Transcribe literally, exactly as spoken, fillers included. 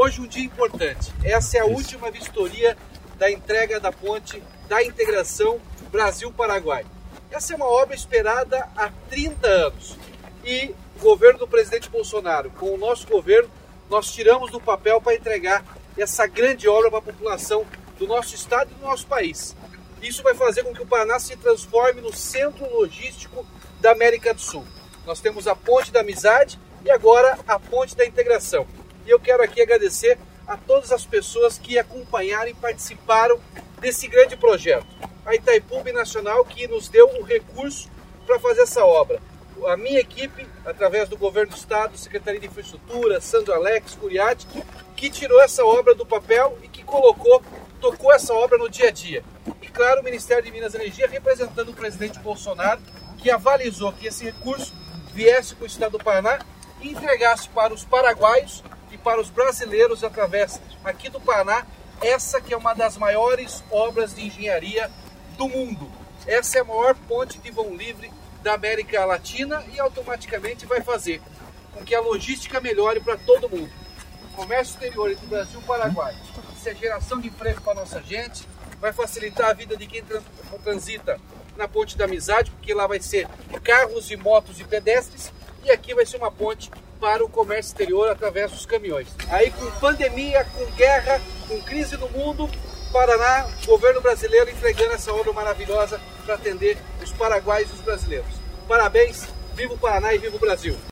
hoje um dia importante. Essa é a última vistoria da entrega da ponte da integração Brasil-Paraguai. Essa é uma obra esperada há trinta anos e o governo do presidente Bolsonaro, com o nosso governo, nós tiramos do papel para entregar essa grande obra para a população do nosso estado e do nosso país. Isso vai fazer com que o Paraná se transforme no centro logístico da América do Sul. Nós temos a Ponte da Amizade e agora a Ponte da Integração. E eu quero aqui agradecer a todas as pessoas que acompanharam e participaram desse grande projeto. A Itaipu Binacional, que nos deu o recurso para fazer essa obra. A minha equipe, através do Governo do Estado, Secretaria de Infraestrutura, Sandro Alex, Curiati, que tirou essa obra do papel e que colocou, tocou essa obra no dia a dia. E claro, o Ministério de Minas e Energia, representando o presidente Bolsonaro, que avalizou que esse recurso viesse para o estado do Paraná e entregasse para os paraguaios e para os brasileiros, através aqui do Paraná, essa que é uma das maiores obras de engenharia do mundo. Essa é a maior ponte de vão livre da América Latina e automaticamente vai fazer com que a logística melhore para todo mundo. O comércio exterior entre o Brasil e o Paraguai, isso é geração de emprego para a nossa gente, vai facilitar a vida de quem transita na Ponte da Amizade, porque lá vai ser carros e motos e pedestres, e aqui vai ser uma ponte para o comércio exterior através dos caminhões. Aí com pandemia, com guerra, com crise no mundo, Paraná, governo brasileiro entregando essa obra maravilhosa para atender os paraguaios e os brasileiros. Parabéns, viva o Paraná e viva o Brasil!